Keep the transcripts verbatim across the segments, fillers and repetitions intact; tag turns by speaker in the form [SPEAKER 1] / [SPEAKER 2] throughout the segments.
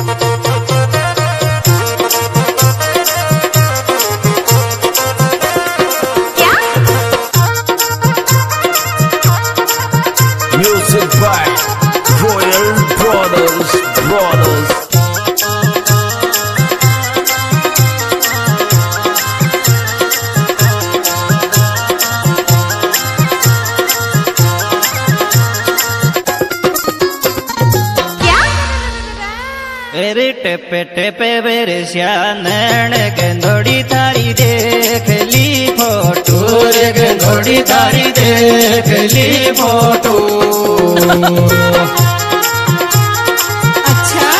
[SPEAKER 1] Music by Royal Brothers Brothers
[SPEAKER 2] रे टेपे टेपे बेरे श्यानण गेंदोड़ी थारी देख ली फोटो रे गेंदोड़ी थारी देख ली फोटो।
[SPEAKER 3] अच्छा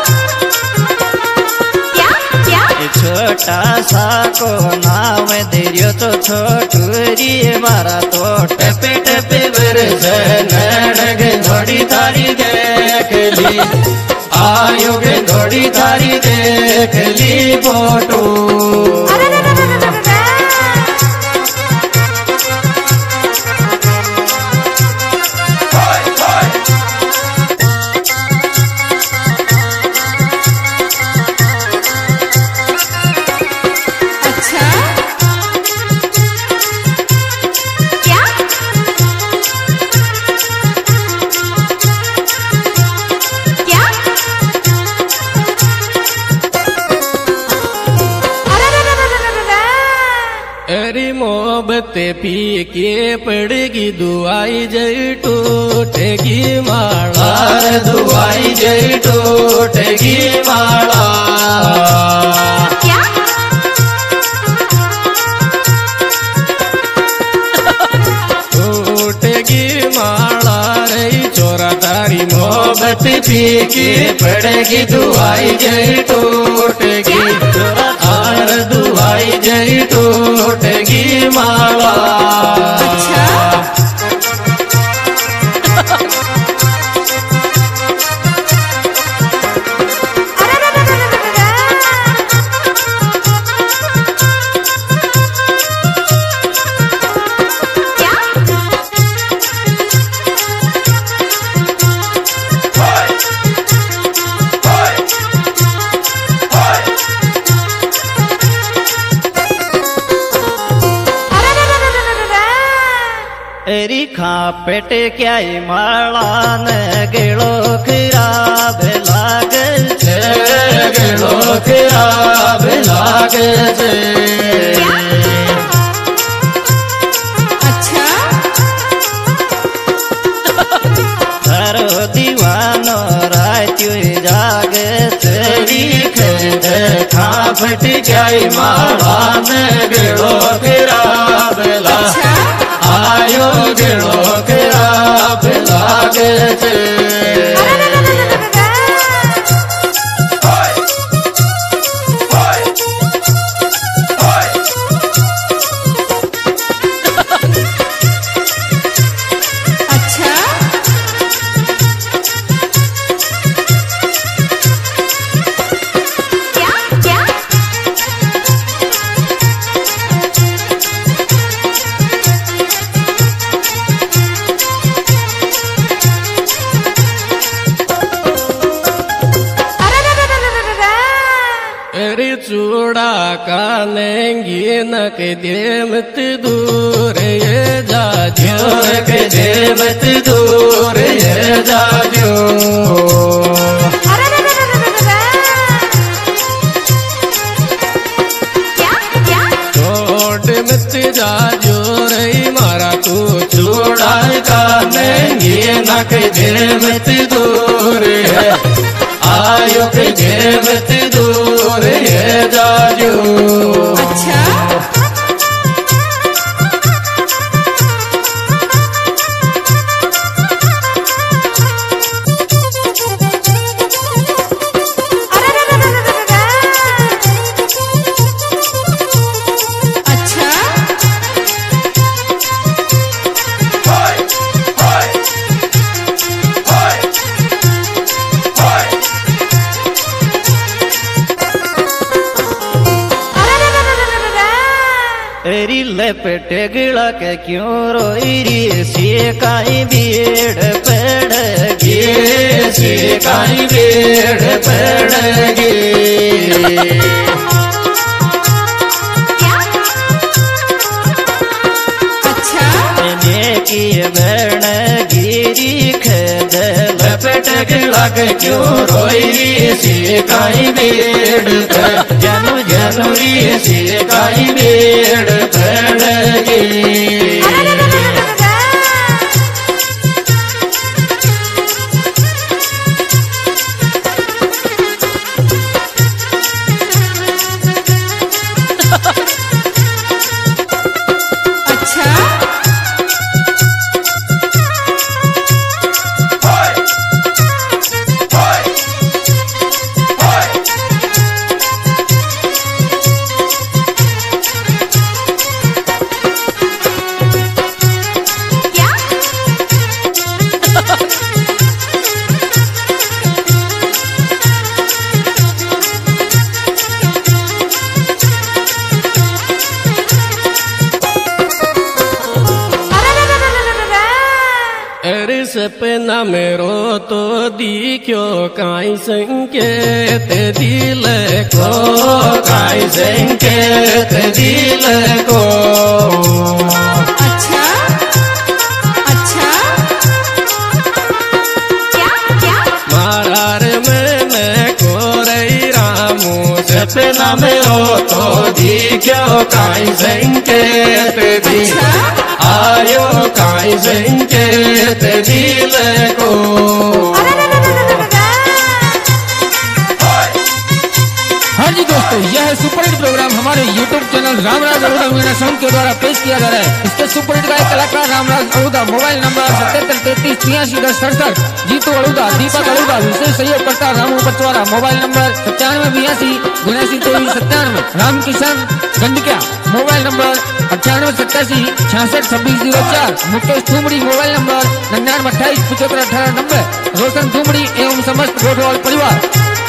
[SPEAKER 3] क्या क्या
[SPEAKER 2] छोटा सा को नाम दियो तो छोटूरी मारा तो टेपे टेपे बेरे श्यानण गेंदोड़ी थारी देख ली आयो गेंदोड़ी थारी देख ली फोटो।
[SPEAKER 3] अच्छा क्या क्या
[SPEAKER 2] अरे मोहब्बत पी के पड़ेगी दुआई जय टूटेगी माला दुआई जय टूटेगी माला।
[SPEAKER 3] क्या
[SPEAKER 2] टूटेगी माला रे चोरा तारी मोहब्बत पी के पड़ेगी दुआई जय टूटेगी आर दुआई जय टूटेगी माला।
[SPEAKER 3] अच्छा
[SPEAKER 2] एरी खापेट क्या माला न गेलो खराब लागे छे गेलो खराब लागे छे।
[SPEAKER 3] अच्छा
[SPEAKER 2] तारो दीवानो रात्यो जागे तेरी खेद खापेट क्या माला न गेलो खराब लागे आयो गेलो खराब लागे छे।
[SPEAKER 3] अच्छा क्या क्या
[SPEAKER 2] अरे चूड़ा कानेंगी नक देमत दूर ये जाजो के देमत दूर ये जाजो।
[SPEAKER 3] क्या क्या
[SPEAKER 2] छोट मत जाजो रे मारा तू चूड़ा कानेंगी नक देमत दूर है आयो के देमत दूर ये जाजो।
[SPEAKER 3] अच्छा अच्छा
[SPEAKER 4] लपेट गिला के क्यों रोई री सिकाई बीड़ पड़गी
[SPEAKER 2] सिकाई बीड़ पड़गी
[SPEAKER 3] क्या? अच्छा
[SPEAKER 4] की बण गिरी खद
[SPEAKER 2] लपेट गिला के क्यों रोई सिकाई बीड़ जनु जनुरी सिकाई बीड़ पड़गी सपना मेरो तो दिख्यो काई संकेत दिल को काई संकेत दिल को
[SPEAKER 3] अच्छा अच्छा क्या क्या
[SPEAKER 2] मारार में मैं को रही रामू सपना मेरो तो दिख्यो काई संकेत दिल आयो काई संकेत दिल को
[SPEAKER 5] हाँ जी दोस्तों, यह है सुपर हिट प्रोग्राम हमारे YouTube channel Ramraj Arora Meena sound के द्वारा पेश किया जा रहा है। इसके सुपर हिट गायक कलाकार रामराज अरोड़ा, मोबाइल नंबर सतहत्तर तैतीस छियासी दस सड़सठ। जीतू अरोड़ा, दीपक अरोड़ा, विशेष सहयोगकर्ता रामू पचवारा, मोबाइल नंबर सत्तानवे बयासी उन्यासी तेईस सत्तानवे। राम किशन गंडकिया, मोबाइल नंबर अट्ठानवे सत्तासी छियासठ छब्बीस जीरो चार। मुकेश ठुमड़ी, मोबाइल नंबर निन्यानवे अट्ठाईस पचहत्तर अठारह नब्बे। रोशन ठुमड़ी एवं समस्त गोठवाल परिवार।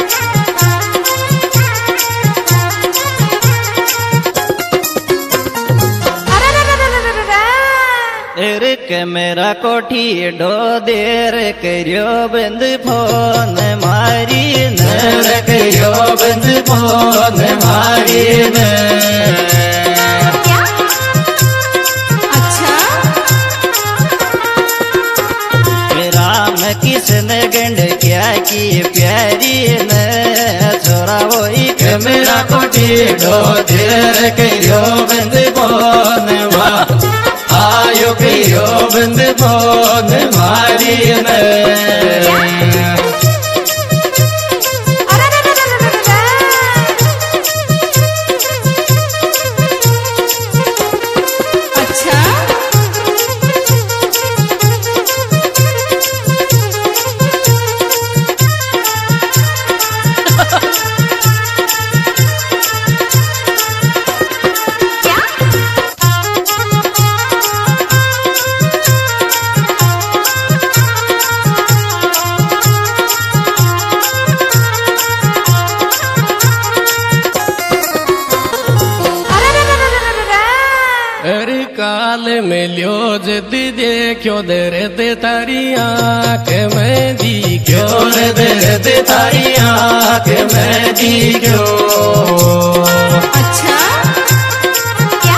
[SPEAKER 4] के मेरा कोठी डो देर करियो बंद फोन मारी नर
[SPEAKER 2] करियो बंद फोन मारी न
[SPEAKER 3] क्या? अच्छा
[SPEAKER 4] राम किसन गंड क्या की प्यारी न छोरा वही
[SPEAKER 2] के मेरा कोठी डो देर करियो बंद फोन मा आयो करियो बंद फोन मारी न
[SPEAKER 3] अच्छा
[SPEAKER 2] काल में लियो जद देखो दर दे तारी आँख में दिख्यो दर दे तारी आँख में दिख्यो।
[SPEAKER 3] अच्छा क्या?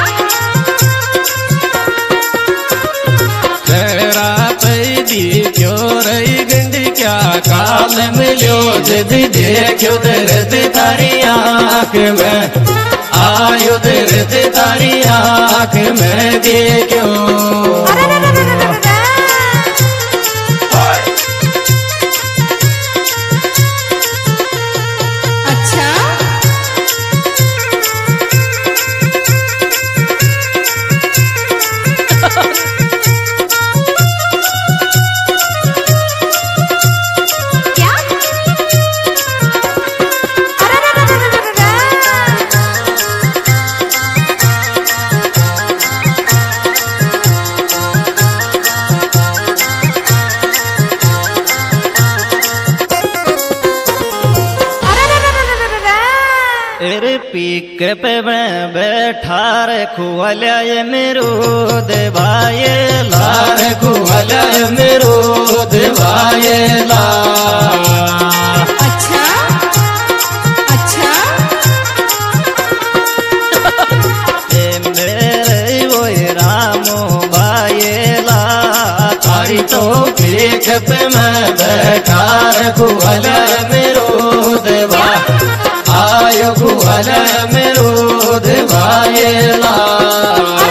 [SPEAKER 2] तेरा पे दिख्यो रही गंड क्या काल में लियो जद देखो दर दे तारी आँख में आयो दर्द तारी आँख में देखो।
[SPEAKER 3] अच्छा क्या?
[SPEAKER 4] तेरे पीक पे मैं बैठा रे खुआल्या ये मेरो देवायला
[SPEAKER 2] रे खुआल्या मेरो देवायला
[SPEAKER 3] अच्छा अच्छा
[SPEAKER 4] ए मेरे वो रामो बायला
[SPEAKER 2] तारी तो पीक पे मैं बैठा रे खुआल्या मेरो देवा आयो खुआल्या मेरो देवायला